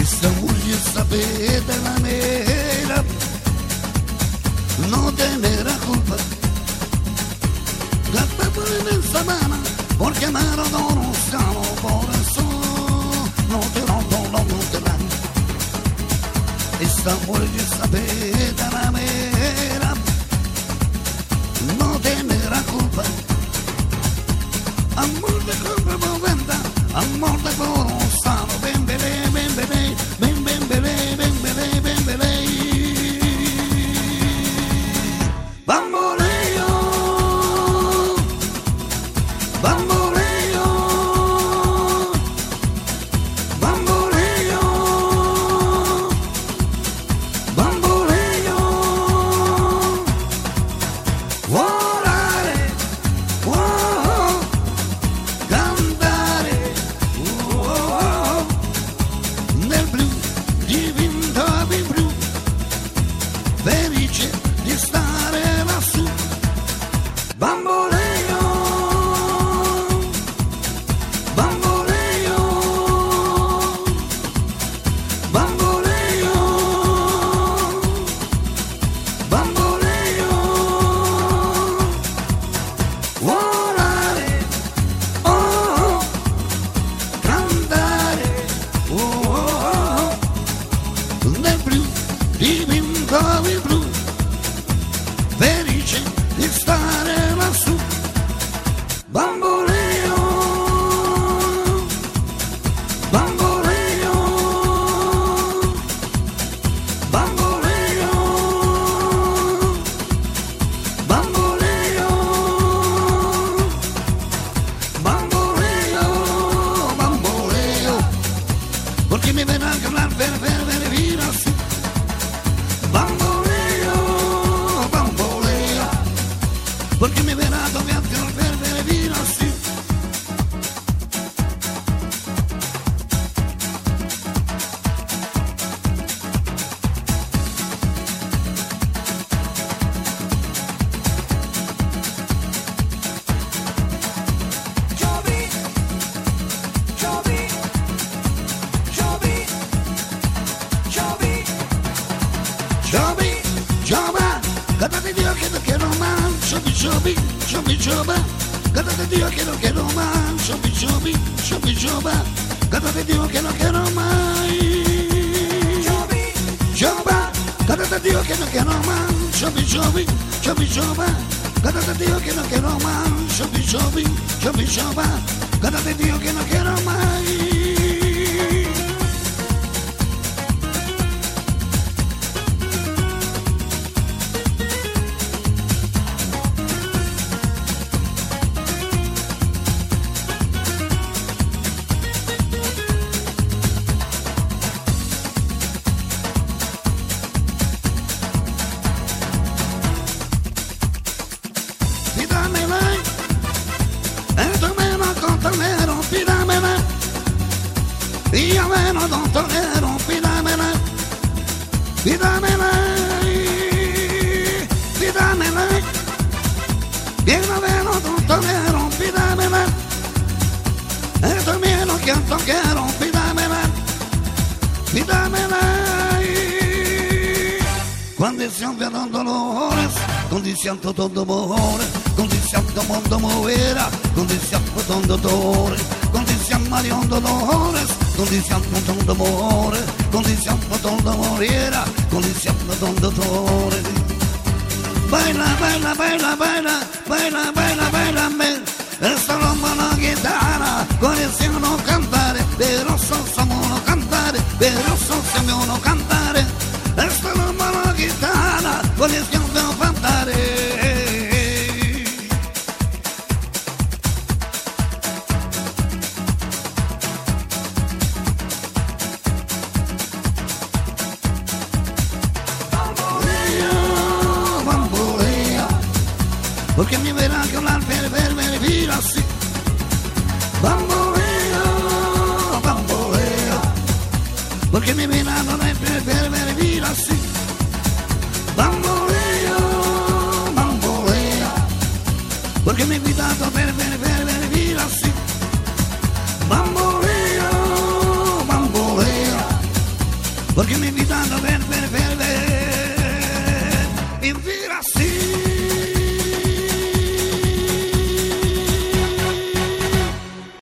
se voglio sapere la nera, no tener culpa. Gasta por esa mano, porque me lo conozco, por eso no te rompo, no te dan. Esta voglio sapere la nera, no tener culpa. Amor de compra moventa, amor de corazón, ven bebé, ven bebé, ven ven bebé, ven bebé, ven bebé. Bamboleo, bamboleo, bamboleo, bamboleo. Volare, wow, cantare, wow, nel blu diventavi blu, felice di stare lassù. Bamboleo, bamboleo, bamboleo, bamboleo. Volare, oh, cantare, oh, nel blu diventavi blu, felice di stare lassù. Bamboleo, bamboleo, bamboleo, bamboleo, bamboleo, bamboleo, porque me ven a hablar, ver, vivir así. Bamboleo, bamboleo, porque me ven a tocar, ver, vivir así. Giova, cátate Dios que no quiero más. Giova, cátate Dios que no quiero más. Giova, cátate Dios que no quiero más. Giova, cátate Dios que no quiero más. Giova, cátate Dios que no quiero más. Giova, cátate Dios que no quiero más. Io meno non tornerò, fidamela, fidamela, fidamela. Io meno non tornerò, fidamela. E tu meno che non tornerò, fidamela, fidamela. Quando siamo vedono dolores, quando siamo todo amore, quando siamo mondo moera, quando siamo todo dolore, quando siamo mariando dolores. Condizione todo amore, condizione todo moriera, condizione todo dolore. Baila, baila, baila, baila, baila, baila, baila, me. Esta rompa la chitarra, condizione cantare, però sappiamo cantare, però sappiamo cantare. Esta rompa la chitarra, condizione cantare. Porque mi verá que hablar, ver, vivir así. Bamboleo, bamboleo. Porque mi verá no ver, vivir así. Bamboleo, bamboleo. Porque mi vida no ver, vivir así. Bamboleo, bamboleo. porque mi